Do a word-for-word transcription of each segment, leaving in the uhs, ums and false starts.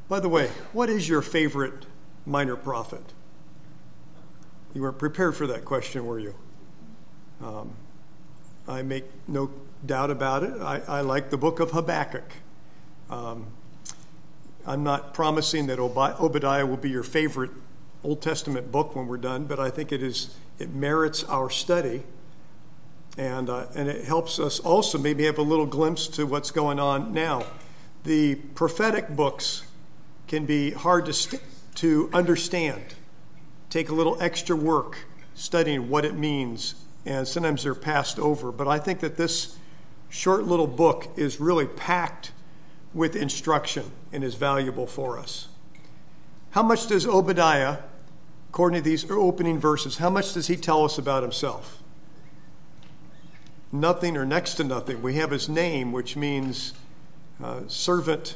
By the way, what is your favorite minor prophet? You weren't prepared for that question, were you? Um, I make no doubt about it. I, I like the book of Habakkuk. Um, I'm not promising that Ob- Obadiah will be your favorite Old Testament book when we're done, but I think it is. It merits our study, and uh, and it helps us also maybe have a little glimpse to what's going on now. The prophetic books can be hard to st- to understand. Take a little extra work studying what it means, and sometimes they're passed over. But I think that this short little book is really packed with instruction and is valuable for us. How much does Obadiah, according to these opening verses, how much does he tell us about himself? Nothing or next to nothing. We have his name, which means uh, servant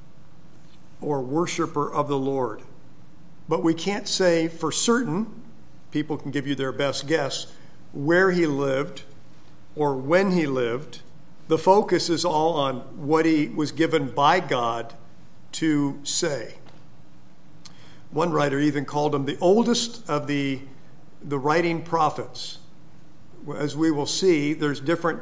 or worshiper of the Lord. But we can't say for certain, people can give you their best guess, where he lived or when he lived. The focus is all on what he was given by God to say. One writer even called him the oldest of the, the writing prophets. As we will see, there's different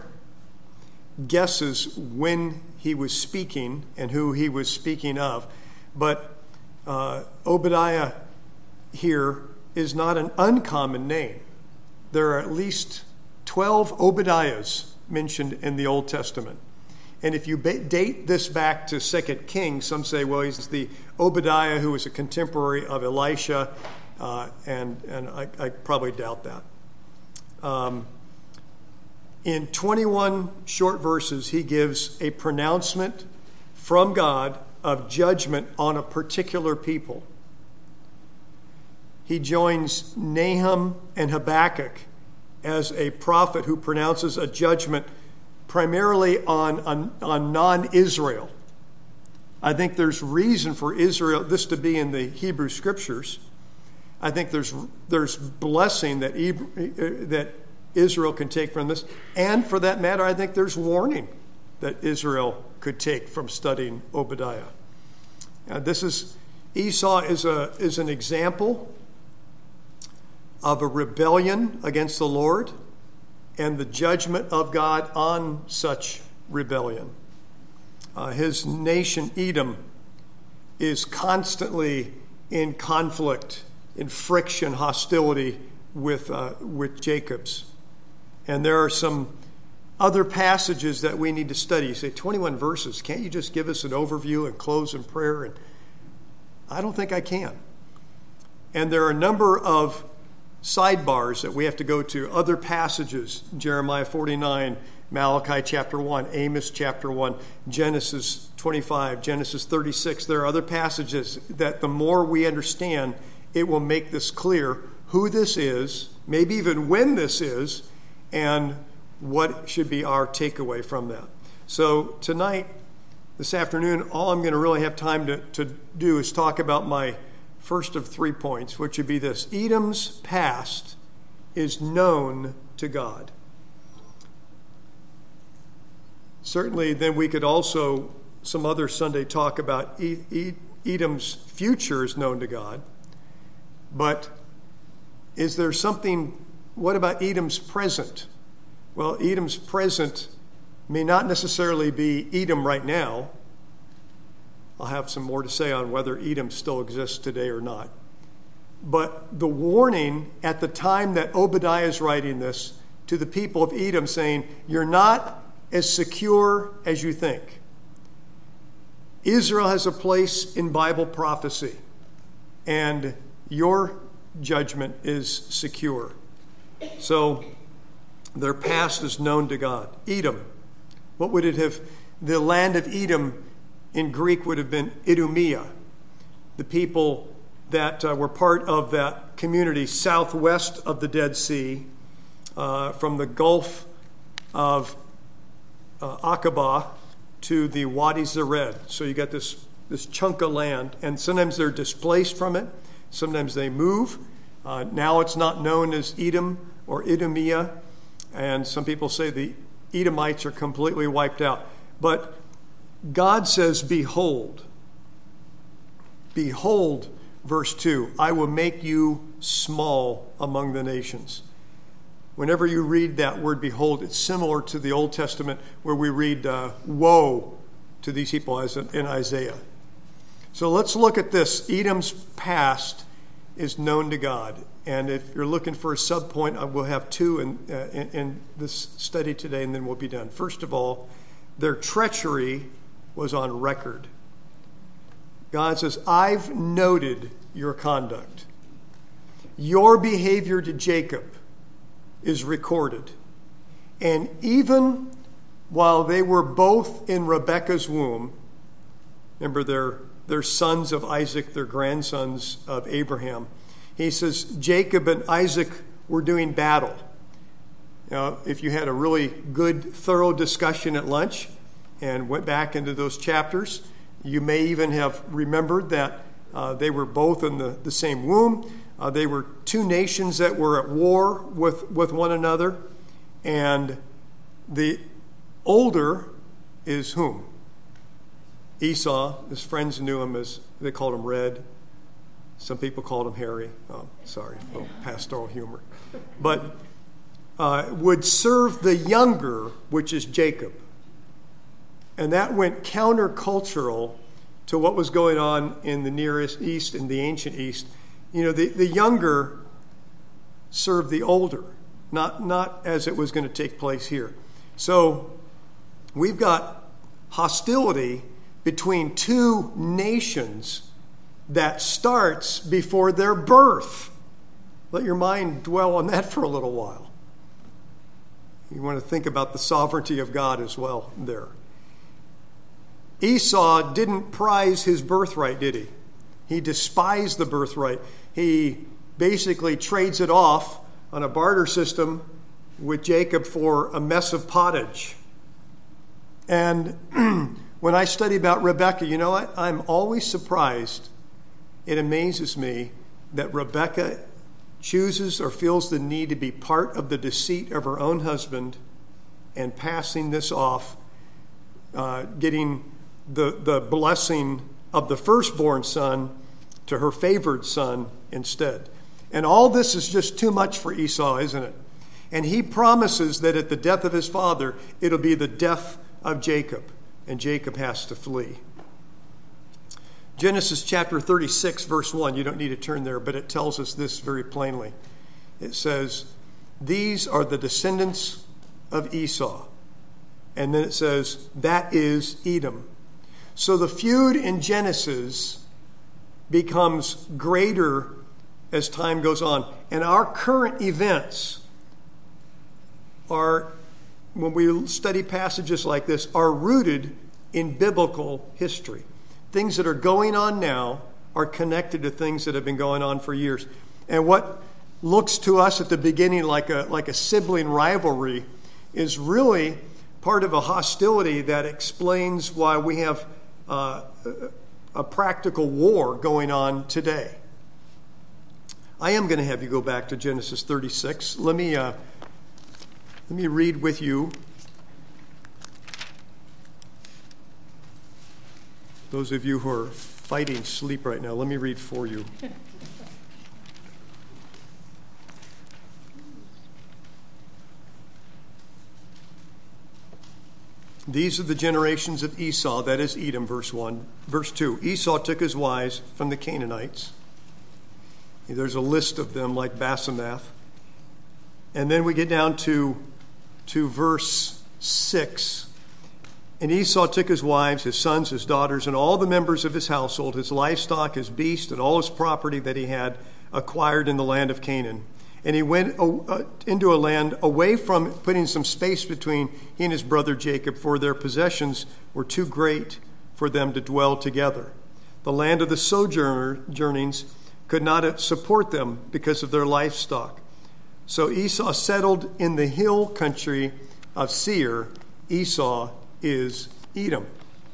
guesses when he was speaking and who he was speaking of. But uh, Obadiah here is not an uncommon name. There are at least twelve Obadiahs mentioned in the Old Testament. And if you ba- date this back to Second Kings, some say, well, he's the Obadiah who was a contemporary of Elisha, uh, and, and I, I probably doubt that. Um, in twenty-one short verses, he gives a pronouncement from God of judgment on a particular people. He joins Nahum and Habakkuk as a prophet who pronounces a judgment primarily on, on, on non-Israel. I think there's reason for Israel, this to be in the Hebrew Scriptures. I think there's there's blessing that, that Israel can take from this. And for that matter, I think there's warning that Israel could take from studying Obadiah. Uh, this is, Esau is a is an example of a rebellion against the Lord and the judgment of God on such rebellion. Uh, his nation, Edom, is constantly in conflict, in friction, hostility with uh, with Jacob's. And there are some other passages that we need to study. You say, twenty-one verses, can't you just give us an overview and close in prayer? And I don't think I can. And there are a number of sidebars that we have to go to, other passages, Jeremiah forty-nine, Malachi chapter one, Amos chapter one, Genesis twenty-five, Genesis thirty-six. There are other passages that the more we understand, it will make this clear who this is, maybe even when this is, and what should be our takeaway from that. So tonight, this afternoon, all I'm going to really have time to, to do is talk about my first of three points, which would be this: Edom's past is known to God. Certainly, then we could also, some other Sunday, talk about Edom's future is known to God. But is there something, what about Edom's present? Well, Edom's present may not necessarily be Edom right now. I'll have some more to say on whether Edom still exists today or not. But the warning at the time that Obadiah is writing this to the people of Edom, saying, you're not as secure as you think. Israel has a place in Bible prophecy, and your judgment is secure. So their past is known to God. Edom, what would it have, the land of Edom in Greek would have been Idumea, the people that uh, were part of that community southwest of the Dead Sea, uh, from the Gulf of uh, Aqaba to the Wadi Zered. So you got this, this chunk of land, and sometimes they're displaced from it, sometimes they move. Uh, now it's not known as Edom or Idumea, and some people say the Edomites are completely wiped out. But God says, behold, Behold, verse two, I will make you small among the nations. Whenever you read that word behold, it's similar to the Old Testament where we read uh, woe to these people as in, in Isaiah. So let's look at this. Edom's past is known to God. And if you're looking for a subpoint, I will have two in, uh, in, in this study today, and then we'll be done. First of all, their treachery was on record. God says, I've noted your conduct. Your behavior to Jacob is recorded. And even while they were both in Rebekah's womb, remember they're, they're sons of Isaac, they're grandsons of Abraham. He says Jacob and Isaac were doing battle. Now, if you had a really good, thorough discussion at lunch and went back into those chapters, you may even have remembered that uh, they were both in the, the same womb. Uh, they were two nations that were at war with, with one another. And the older is whom? Esau. His friends knew him as, they called him Red. Some people called him Harry. Oh, sorry, a little pastoral humor. But uh, would serve the younger, which is Jacob. And that went countercultural to what was going on in the Near East, in the ancient East. You know, the, the younger served the older, not, not as it was going to take place here. So we've got hostility between two nations that starts before their birth. Let your mind dwell on that for a little while. You want to think about the sovereignty of God as well there. Esau didn't prize his birthright, did he? He despised the birthright. He basically trades it off on a barter system with Jacob for a mess of pottage. And when I study about Rebekah, you know what? I'm always surprised. It amazes me that Rebekah chooses or feels the need to be part of the deceit of her own husband and passing this off, uh, getting the, the blessing of the firstborn son to her favored son instead. And all this is just too much for Esau, isn't it? And he promises that at the death of his father, it'll be the death of Jacob, and Jacob has to flee. Genesis chapter thirty-six, verse one, you don't need to turn there, but it tells us this very plainly. It says, these are the descendants of Esau. And then it says, that is Edom. So the feud in Genesis becomes greater as time goes on. And our current events are, when we study passages like this, are rooted in biblical history. Things that are going on now are connected to things that have been going on for years. And what looks to us at the beginning like a, like a sibling rivalry is really part of a hostility that explains why we have uh, a practical war going on today. I am going to have you go back to Genesis thirty-six. Let me, uh, let me read with you. Those of you who are fighting sleep right now, let me read for you. These are the generations of Esau, that is Edom, verse one. Verse two, Esau took his wives from the Canaanites. There's a list of them like Basemath. And then we get down to, to verse six. And Esau took his wives, his sons, his daughters, and all the members of his household, his livestock, his beast, and all his property that he had acquired in the land of Canaan. And he went into a land away from, putting some space between he and his brother Jacob, for their possessions were too great for them to dwell together. The land of the sojournings could not support them because of their livestock. So Esau settled in the hill country of Seir. Esau is Edom.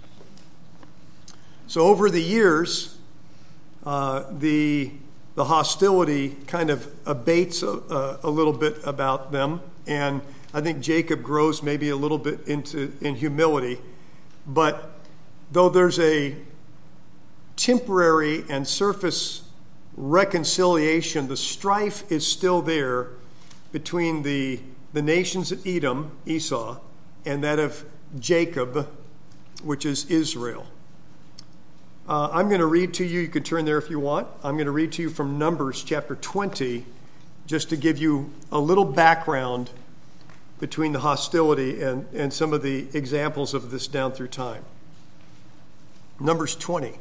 So over the years, uh, the the hostility kind of abates a, a little bit about them, and I think Jacob grows maybe a little bit into in humility. But though there's a temporary and surface reconciliation. The strife is still there between the, the nations of Edom, Esau, and that of Jacob, which is Israel. Uh, I'm going to read to you, you can turn there if you want. I'm going to read to you from Numbers chapter twenty, just to give you a little background between the hostility and, and some of the examples of this down through time. Numbers twenty.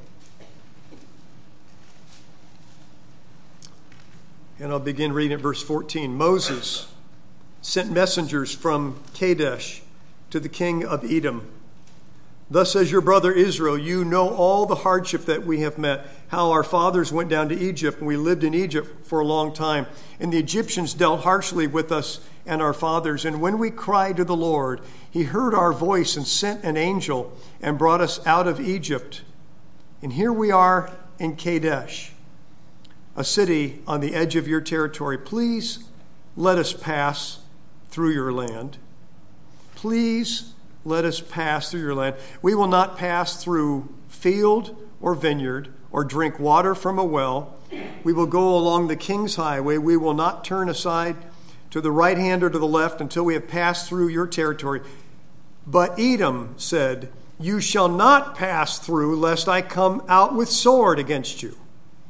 And I'll begin reading at verse fourteen. Moses sent messengers from Kadesh to the king of Edom. Thus says your brother Israel, you know all the hardship that we have met, how our fathers went down to Egypt, and we lived in Egypt for a long time. And the Egyptians dealt harshly with us and our fathers. And when we cried to the Lord, he heard our voice and sent an angel and brought us out of Egypt. And here we are in Kadesh, a city on the edge of your territory. Please let us pass through your land. Please let us pass through your land. We will not pass through field or vineyard or drink water from a well. We will go along the king's highway. We will not turn aside to the right hand or to the left until we have passed through your territory. But Edom said, you shall not pass through, lest I come out with sword against you.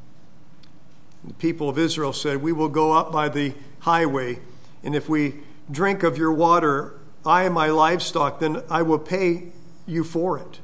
The people of Israel said, we will go up by the highway, and if we drink of your water, I and my livestock, then I will pay you for it.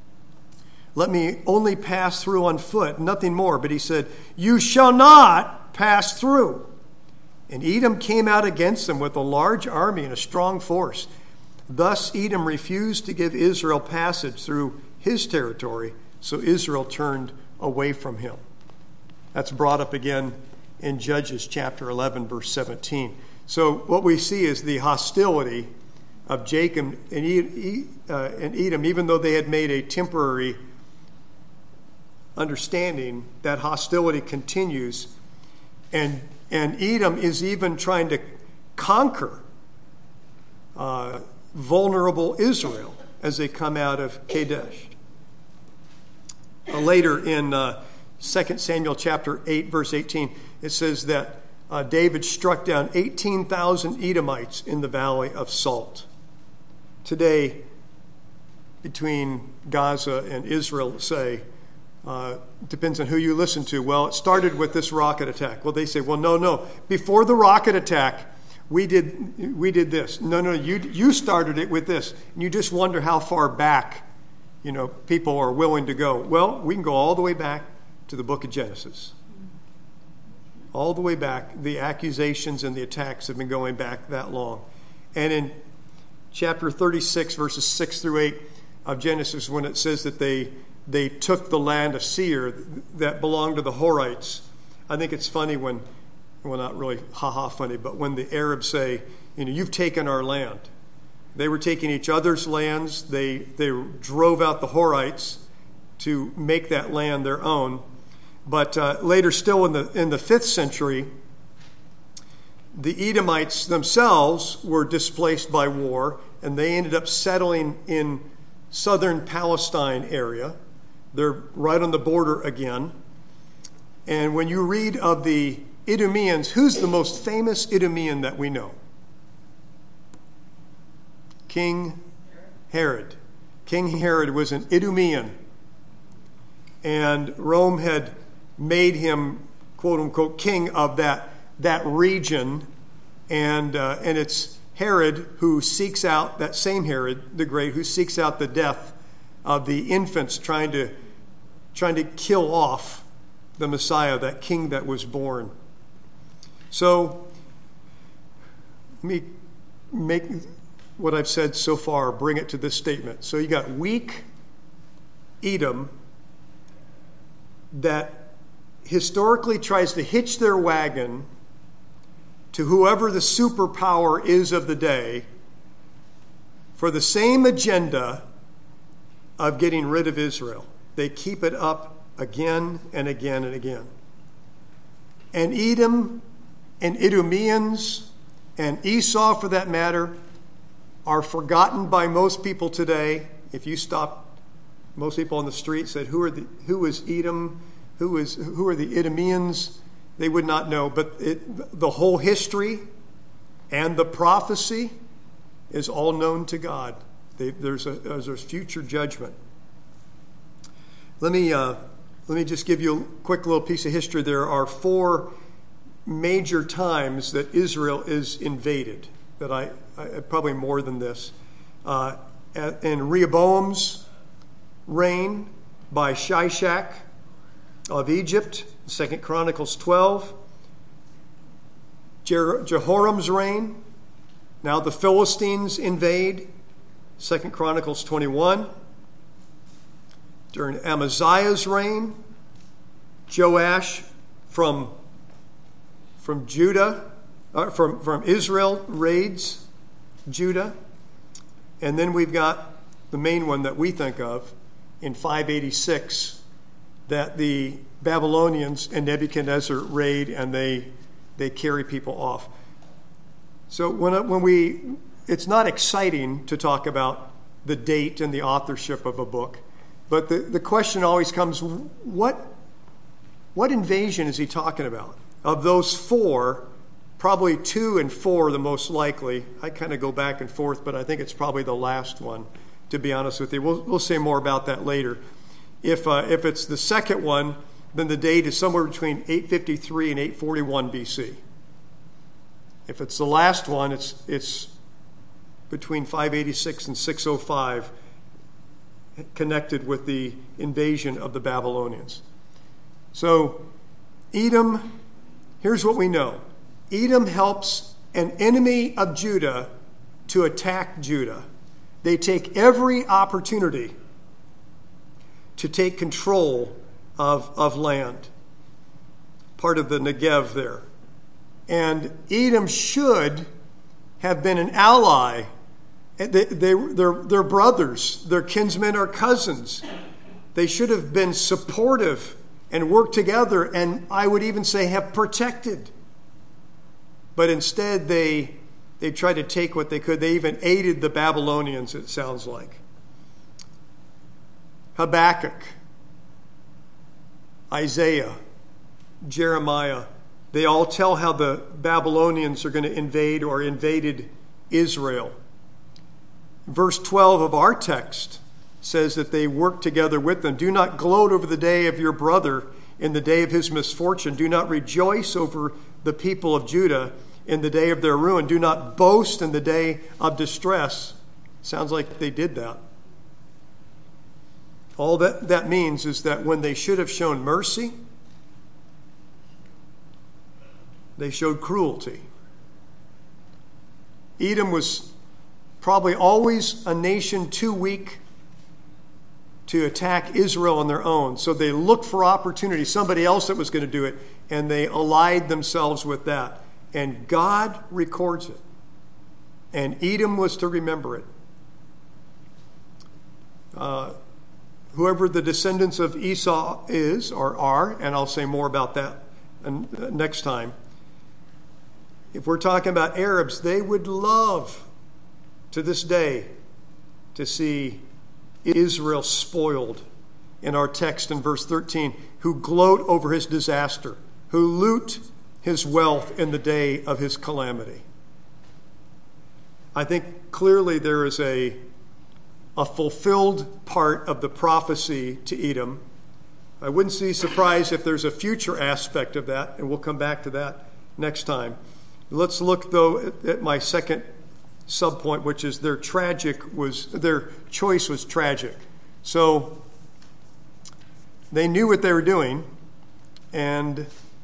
Let me only pass through on foot, nothing more. But he said, you shall not pass through. And Edom came out against them with a large army and a strong force. Thus Edom refused to give Israel passage through his territory, so Israel turned away from him. That's brought up again in Judges chapter eleven, verse seventeen. So what we see is the hostility of Jacob and Edom, even though they had made a temporary understanding, that hostility continues. And, and Edom is even trying to conquer uh, vulnerable Israel as they come out of Kadesh. Uh, later in uh, Second Samuel chapter eight, verse eighteen, it says that uh, David struck down eighteen thousand Edomites in the Valley of Salt. Today, between Gaza and Israel, say, uh, depends on who you listen to. Well, it started with this rocket attack. Well, they say, well, no, no. Before the rocket attack, we did we did this. No, no, you you started it with this. And you just wonder how far back, you know, people are willing to go. Well, we can go all the way back to the book of Genesis. All the way back. The accusations and the attacks have been going back that long. And in chapter thirty-six, verses six through eight of Genesis, when it says that they they took the land of Seir that belonged to the Horites. I think it's funny when, well, not really ha-ha funny, but when the Arabs say, you know, you've taken our land. They were taking each other's lands. They they drove out the Horites to make that land their own. But uh, later, still in the in the fifth century, the Edomites themselves were displaced by war, and they ended up settling in southern Palestine area. They're right on the border again. And when you read of the Idumeans, who's the most famous Idumean that we know? King Herod. King Herod was an Idumean. And Rome had made him, quote unquote, king of that, that region. And, uh, and it's Herod who seeks out, that same Herod the Great, who seeks out the death of the infants, trying to, trying to kill off the Messiah, that king that was born. So, let me make what I've said so far, bring it to this statement. So you got weak Edom that historically tries to hitch their wagon to whoever the superpower is of the day for the same agenda of getting rid of Israel. They keep it up again and again and again. And Edom and Idumeans and Esau, for that matter, are forgotten by most people today. If you stop most people on the street said, who are the who is Edom? Who is who are the Edomians? They would not know. But it, the whole history and the prophecy is all known to God. They, there's a there's a future judgment. Let me uh, let me just give you a quick little piece of history. There are four major times that Israel is invaded. That I, I probably more than this. Uh, in Rehoboam's reign by Shishak of Egypt, Second Chronicles twelve. Jer- Jehoram's reign. Now the Philistines invade, Second Chronicles twenty-one. During Amaziah's reign, Joash from, from Judah, uh, from, from Israel raids Judah. And then we've got the main one that we think of in five eighty-six, that the Babylonians and Nebuchadnezzar raid and they they carry people off. So when when we, it's not exciting to talk about the date and the authorship of a book, but the, the question always comes, what what invasion is he talking about? Of those four, probably two and four are the most likely. I kind of go back and forth, but I think it's probably the last one, to be honest with you. We'll, we'll say more about that later. If uh, if it's the second one, then the date is somewhere between eight fifty-three and eight forty-one B C. If it's the last one, it's it's between five eighty-six and six oh five, connected with the invasion of the Babylonians. So Edom, here's what we know. Edom helps an enemy of Judah to attack Judah. They take every opportunity to take control of, of land, part of the Negev there. And Edom should have been an ally. They, they, they're, they're brothers. Their kinsmen are cousins. They should have been supportive and worked together, and I would even say have protected. But instead, they they tried to take what they could. They even aided the Babylonians, it sounds like. Habakkuk, Isaiah, Jeremiah, they all tell how the Babylonians are going to invade or invaded Israel. Verse twelve of our text says that they worked together with them. Do not gloat over the day of your brother in the day of his misfortune. Do not rejoice over the people of Judah in the day of their ruin. Do not boast in the day of distress. Sounds like they did that. All that, that means is that when they should have shown mercy, they showed cruelty. Edom was probably always a nation too weak to attack Israel on their own. So they looked for opportunity, somebody else that was going to do it, and they allied themselves with that. And God records it. And Edom was to remember it. Uh, whoever the descendants of Esau is or are, and I'll say more about that next time. If we're talking about Arabs, they would love to this day to see Israel spoiled in our text in verse thirteen, who gloat over his disaster, who loot his wealth in the day of his calamity. I think clearly there is a, a fulfilled part of the prophecy to Edom. I wouldn't be surprised if there's a future aspect of that, and we'll come back to that next time. Let's look, though, at, at my second subpoint, which is their tragic was their choice was tragic. So they knew what they were doing, and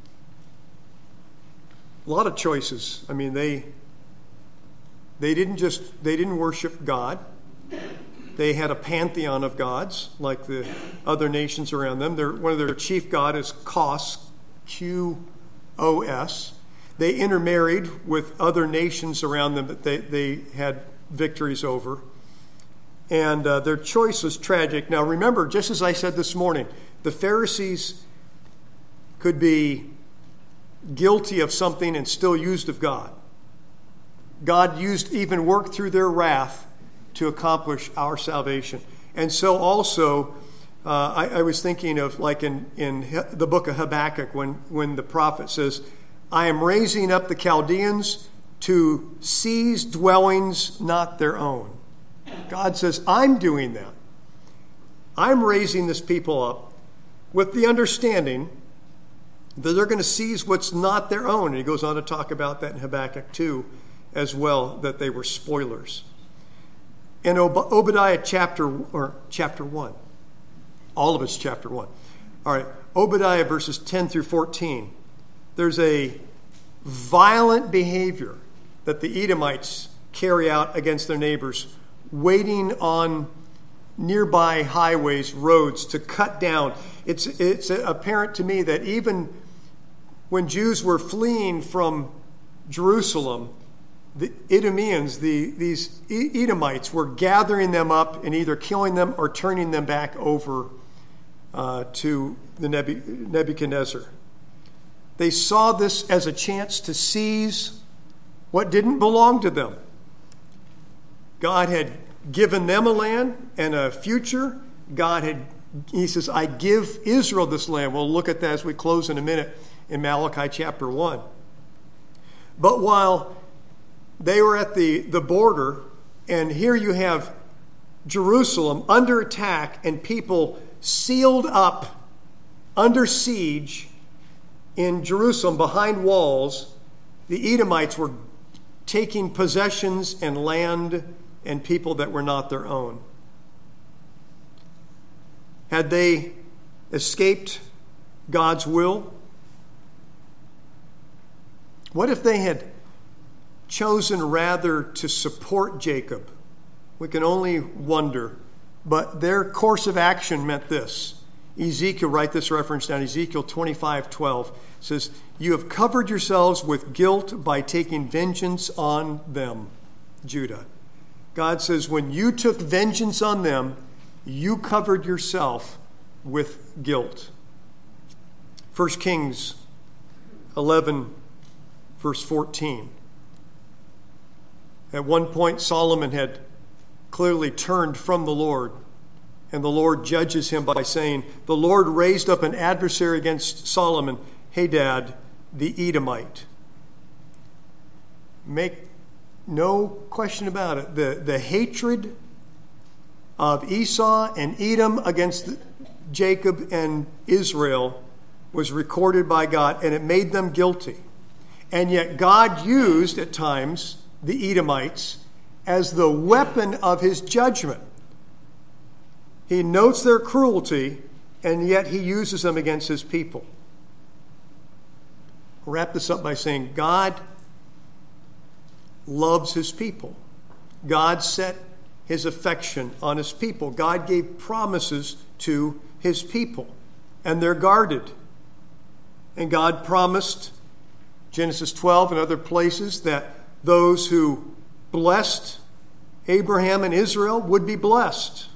a lot of choices. I mean, they they didn't just they didn't worship God. They had a pantheon of gods like the other nations around them. Their, one of their chief god is Kos, Q O S. They intermarried with other nations around them that they, they had victories over. And uh, their choice was tragic. Now remember, just as I said this morning, the Pharisees could be guilty of something and still used of God. God used, even worked through their wrath to accomplish our salvation. And so also Uh, I, I was thinking of like in, in the book of Habakkuk when, when the prophet says, I am raising up the Chaldeans to seize dwellings not their own. God says, I'm doing that. I'm raising this people up with the understanding that they're going to seize what's not their own. And he goes on to talk about that in Habakkuk two as well, that they were spoilers. In Ob- Obadiah chapter, or chapter one, all of it's chapter one. All right, Obadiah verses ten through fourteen. There's a violent behavior that the Edomites carry out against their neighbors, waiting on nearby highways, roads to cut down. It's, it's apparent to me that even when Jews were fleeing from Jerusalem, the Idumeans, the, these Edomites, were gathering them up and either killing them or turning them back over uh, to the Nebuchadnezzar. They saw this as a chance to seize what didn't belong to them. God had given them a land and a future. God had, he says, I give Israel this land. We'll look at that as we close in a minute in Malachi chapter one. But while they were at the, the border, and here you have Jerusalem under attack and people sealed up under siege in Jerusalem behind walls, the Edomites were taking possessions and land and people that were not their own. Had they escaped God's will? What if they had chosen rather to support Jacob? We can only wonder. But their course of action meant this. Ezekiel, write this reference down, Ezekiel twenty-five twelve says, you have covered yourselves with guilt by taking vengeance on them, Judah. God says, when you took vengeance on them, you covered yourself with guilt. First Kings eleven, verse fourteen. At one point, Solomon had clearly turned from the Lord, and the Lord judges him by saying, the Lord raised up an adversary against Solomon, Hadad, the Edomite. Make no question about it. The, the hatred of Esau and Edom against Jacob and Israel was recorded by God, and it made them guilty. And yet God used at times the Edomites as the weapon of his judgment. He notes their cruelty, and yet he uses them against his people. I'll wrap this up by saying God loves his people. God set his affection on his people. God gave promises to his people, and they're guarded. And God promised, Genesis twelve and other places, that those who blessed Abraham and Israel would be blessed.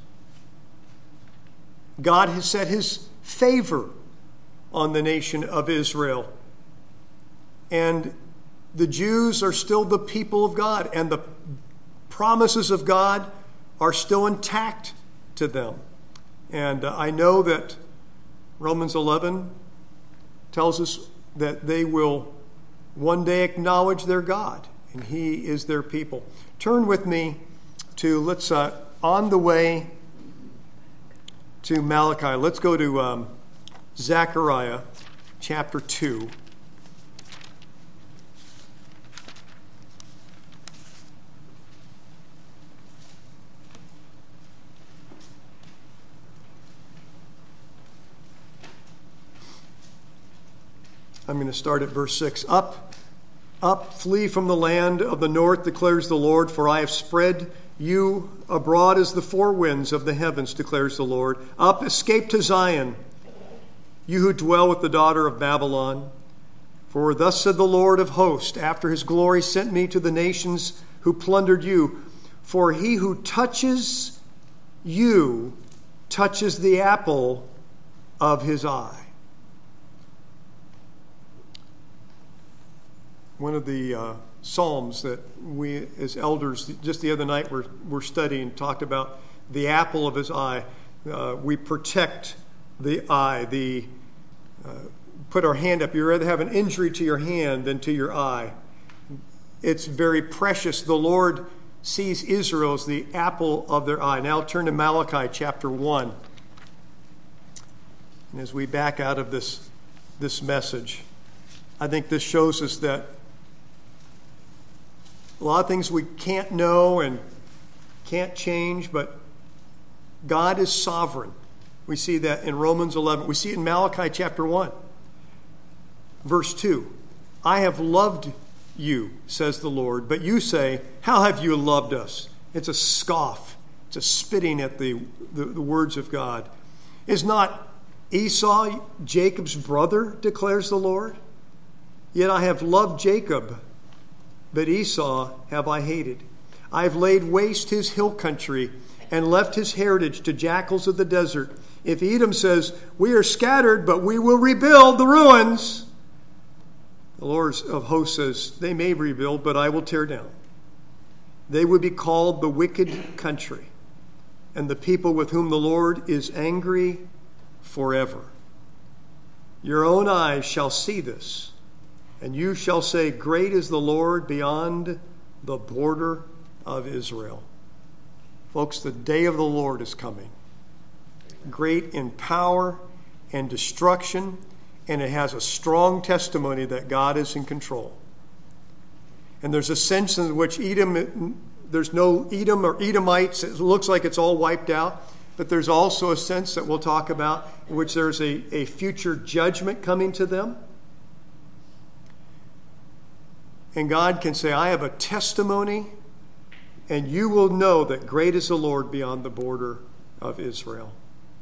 God has set his favor on the nation of Israel. And the Jews are still the people of God, and the promises of God are still intact to them. And uh, I know that Romans eleven tells us that they will one day acknowledge their God, and he is their people. Turn with me to, let's, uh, on the way to Malachi, let's go to um, Zechariah chapter two. I'm going to start at verse six. Up, up, flee from the land of the north, declares the Lord, for I have spread you abroad as the four winds of the heavens, declares the Lord. Up, escape to Zion, you who dwell with the daughter of Babylon. For thus said the Lord of hosts, after his glory sent me to the nations who plundered you. For he who touches you touches the apple of his eye. One of the uh, Psalms that we as elders just the other night were, were studying talked about the apple of his eye. Uh, we protect the eye, the uh, put our hand up. You'd rather have an injury to your hand than to your eye. It's very precious. The Lord sees Israel as the apple of their eye. Now turn to Malachi chapter one. And as we back out of this, this message, I think this shows us that a lot of things we can't know and can't change, but God is sovereign. We see that in Romans eleven. We see it in Malachi chapter one. Verse two. I have loved you, says the Lord, but you say, how have you loved us? It's a scoff. It's a spitting at the, the, the words of God. Is not Esau Jacob's brother, declares the Lord? Yet I have loved Jacob, but Esau have I hated. I have laid waste his hill country and left his heritage to jackals of the desert. If Edom says, we are scattered, but we will rebuild the ruins, the Lord of hosts says, they may rebuild, but I will tear down. They would be called the wicked country, and the people with whom the Lord is angry forever. Your own eyes shall see this, and you shall say, great is the Lord beyond the border of Israel. Folks, the day of the Lord is coming. Great in power and destruction, and it has a strong testimony that God is in control. And there's a sense in which Edom, there's no Edom or Edomites. It looks like it's all wiped out. But there's also a sense that we'll talk about in which there's a, a future judgment coming to them. And God can say, I have a testimony, and you will know that great is the Lord beyond the border of Israel.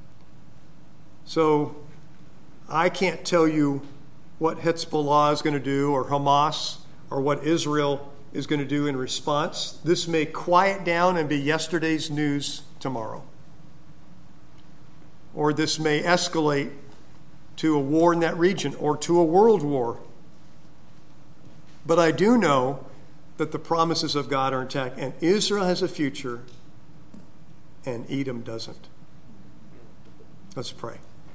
So I can't tell you what Hezbollah is going to do, or Hamas, or what Israel is going to do in response. This may quiet down and be yesterday's news tomorrow. Or this may escalate to a war in that region or to a world war. But I do know that the promises of God are intact, and Israel has a future and Edom doesn't. Let's pray.